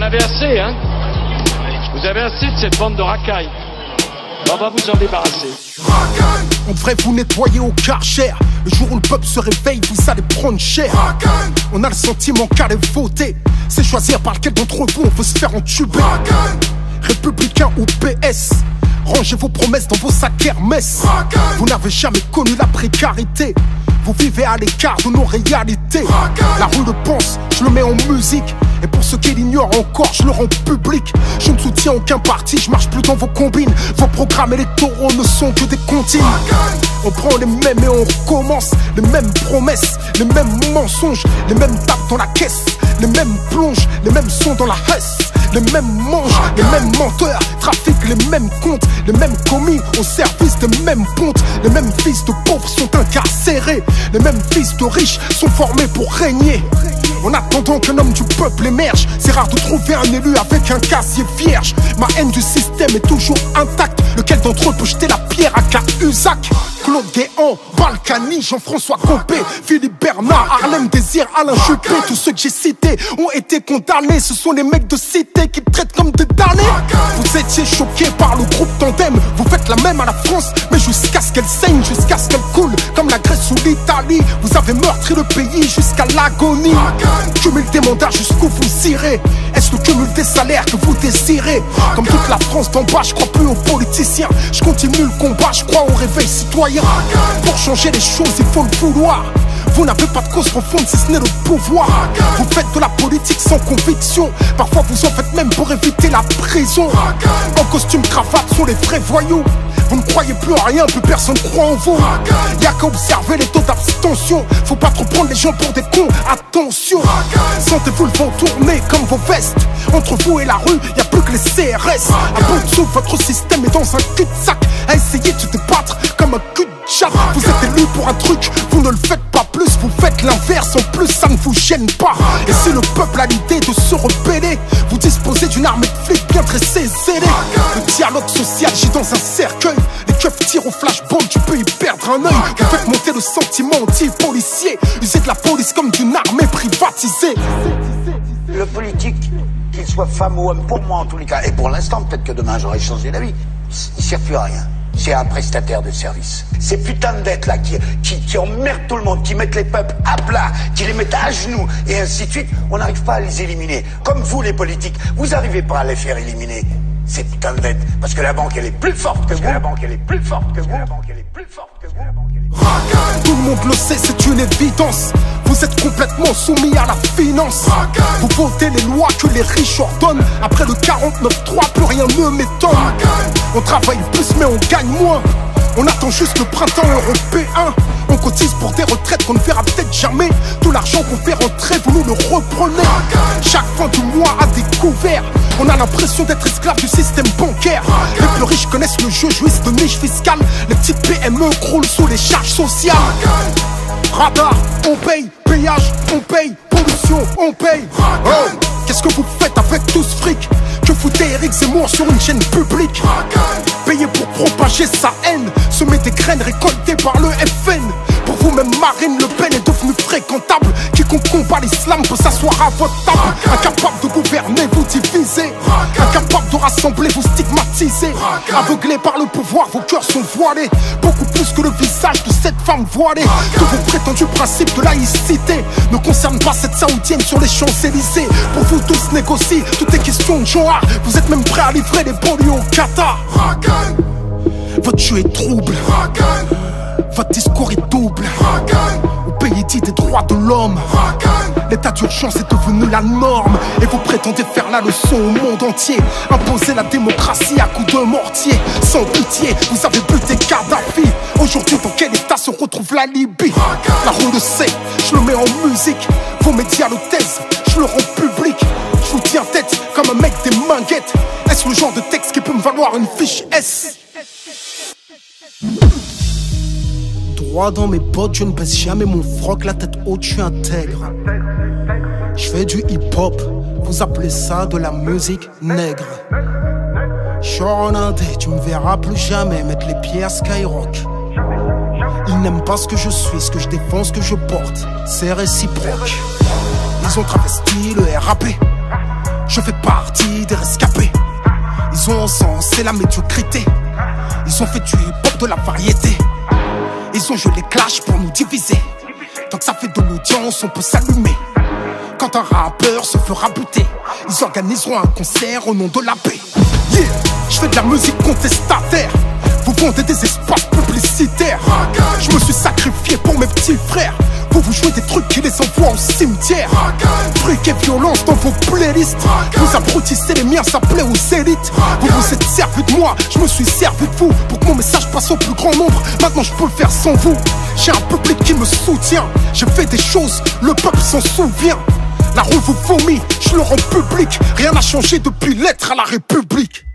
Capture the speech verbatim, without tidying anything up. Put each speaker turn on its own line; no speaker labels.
avez assez, hein? Vous avez assez de cette bande de racailles. On va vous en débarrasser.
On devrait vous nettoyer au Karcher. Le jour où le peuple se réveille, vous allez prendre cher. On a le sentiment qu'aller voter, c'est choisir par lequel d'entre vous on veut se faire entuber. Républicain ou P S, rangez vos promesses dans vos sacs Hermès. Vous n'avez jamais connu la précarité, vous vivez à l'écart de nos réalités. La rue le pense, je le mets en musique. Et pour ceux qui l'ignorent encore, je le rends public. Je ne soutiens aucun parti, je marche plus dans vos combines. Vos programmes électoraux ne sont que des comptines. On prend les mêmes et on recommence. Les mêmes promesses, les mêmes mensonges, les mêmes tapes dans la caisse, les mêmes plonges, les mêmes sons dans la hesse. Les mêmes manges, les mêmes menteurs, trafiquent les mêmes comptes, les mêmes commis au service des mêmes pontes. Les mêmes fils de pauvres sont incarcérés, les mêmes fils de riches sont formés pour régner. En attendant qu'un homme du peuple émerge, c'est rare de trouver un élu avec un casier vierge. Ma haine du système est toujours intacte. Lequel d'entre eux peut jeter la pierre à Cahuzac? Claude Guéant, Balkany, Jean-François Copé, Philippe Bernard, Harlem Désir, Alain Juppé. Tous ceux que j'ai cités ont été condamnés. Ce sont les mecs de cité qui traitent comme des damnés. Vous étiez choqués par le groupe Tandem. Vous faites la même à la France, mais jusqu'à ce qu'elle saigne, jusqu'à ce qu'elle coule comme la Grèce ou l'Italie. Vous avez meurtri le pays jusqu'à l'agonie. Cumul des mandats jusqu'où vous irez. Est-ce le cumul des salaires que vous désirez? Comme toute la France d'en bas, je crois plus aux politiciens. Je continue le combat, je crois au réveil citoyen. Pour changer les choses, il faut le vouloir. Vous n'avez pas de cause profonde si ce n'est le pouvoir. Vous faites de la politique sans conviction. Parfois vous en faites même pour éviter la prison. En costume cravate sont les vrais voyous. Vous ne croyez plus en rien, plus personne croit en vous. Y'a qu'à observer les taux d'abstention. Faut pas trop prendre les gens pour des cons, attention. Sentez-vous le vent tourner comme vos vestes. Entre vous et la rue, y'a plus que les C R S. À bout de souffle, votre système est dans un cul-de-sac. À essayer de se débattre comme un cul de chat. Vous êtes élu pour un truc, vous ne le faites pas plus. Vous faites l'inverse, en plus ça ne vous gêne pas. Et si le peuple a l'idée de se rebeller, vous disposez d'une armée de flics bien dressée, zélée. Le dialogue social gît dans un cercueil. Les keufs tirent au flashball, tu peux y perdre un œil. Vous faites monter le sentiment anti-policier. Usez de la police comme d'une armée privatisée.
Le politique, qu'il soit femme ou homme, pour moi en tous les cas, et pour l'instant, peut-être que demain j'aurai changé d'avis, il ne sert plus à rien. C'est un prestataire de service. Ces putains de dettes là qui, qui, qui emmerdent tout le monde, qui mettent les peuples à plat, qui les mettent à genoux et ainsi de suite, on n'arrive pas à les éliminer. Comme vous les politiques, vous n'arrivez pas à les faire éliminer, ces putains de dettes. Parce que la banque elle est plus forte que vous. La banque elle est plus forte que vous. La banque elle est plus forte que vous.
Tout le monde le sait, c'est une évidence. Vous êtes complètement soumis à la finance. Vous votez les lois que les riches ordonnent. Après le quarante-neuf trois, plus rien ne m'étonne. On travaille plus mais on gagne moins. On attend juste le printemps européen. On cotise pour des retraites qu'on ne verra peut-être jamais. Tout l'argent qu'on fait rentrer, vous nous le reprenez. Chaque fin du mois à découvert, on a l'impression d'être esclave du système bancaire. Les plus riches connaissent le jeu, jouissent de niche fiscale. Les petites P M E croulent sous les charges sociales. Radar, on paye, péage, on paye, pollution, on paye. Oh, qu'est-ce que vous faites avec tout ce fric? Que foutez Eric Zemmour sur une chaîne publique? Payé pour propager sa haine, semer des graines récoltées par le F N. Pour vous-même, Marine Le Pen est devenue fréquentable. Quiconque combat l'islam peut s'asseoir à votre table. Incapable de gouverner, vous divisez. Incapable de rassembler, vous stigmatisez. Aveuglés par le pouvoir, vos cœurs sont voilés. Beaucoup plus que le visage de cette femme voilée. Que vos prétendus principes de laïcité ne concernent pas cette saoudienne sur les Champs-Élysées. Pour vous tous négocier, tout est question de genre. Vous êtes même prêts à livrer les banlieues au Qatar. Votre jeu est trouble, votre discours est double. Au pays dit des droits de l'homme, l'état d'urgence est devenu la norme. Et vous prétendez faire la leçon au monde entier. Imposer la démocratie à coups de mortier. Sans pitié, vous avez buté Kadhafi. Aujourd'hui, dans quel état se retrouve la Libye? La rue le sait, je le mets en musique. Vos médias le taisent, je le rends public. Je vous tiens tête comme un mec des minguettes. Est-ce le genre de texte qui peut me valoir une fiche S? Droit dans mes bottes, je ne baisse jamais mon froc, la tête haute, je suis intègre. Je fais du hip-hop, vous appelez ça de la musique nègre. Genre en indé, tu me verras plus jamais mettre les pieds à Skyrock. Ils n'aiment pas ce que je suis, ce que je défends, ce que je porte, c'est réciproque. Ils ont travesti le R A P Je fais partie des rescapés. Ils ont encensé la médiocrité. Ils ont fait du hip-hop de la variété. Ils ont joué les clashs pour nous diviser. Tant que ça fait de l'audience, on peut s'allumer. Quand un rappeur se fera buter, ils organiseront un concert au nom de la paix. Yeah, je fais de la musique contestataire. Vous vendez des espaces publicitaires. Je me suis sacrifié pour mes petits frères. Vous vous jouez des trucs qui les envoient au cimetière. Fric et violence dans vos playlists. Vous abrutissez les miens, ça plaît aux élites. Vous vous êtes servi de moi, je me suis servi de vous. Pour que mon message passe au plus grand nombre. Maintenant je peux le faire sans vous. J'ai un public qui me soutient. J'ai fait des choses, le peuple s'en souvient. La rue vous vomit, je le rends public. Rien n'a changé depuis l'être à la République.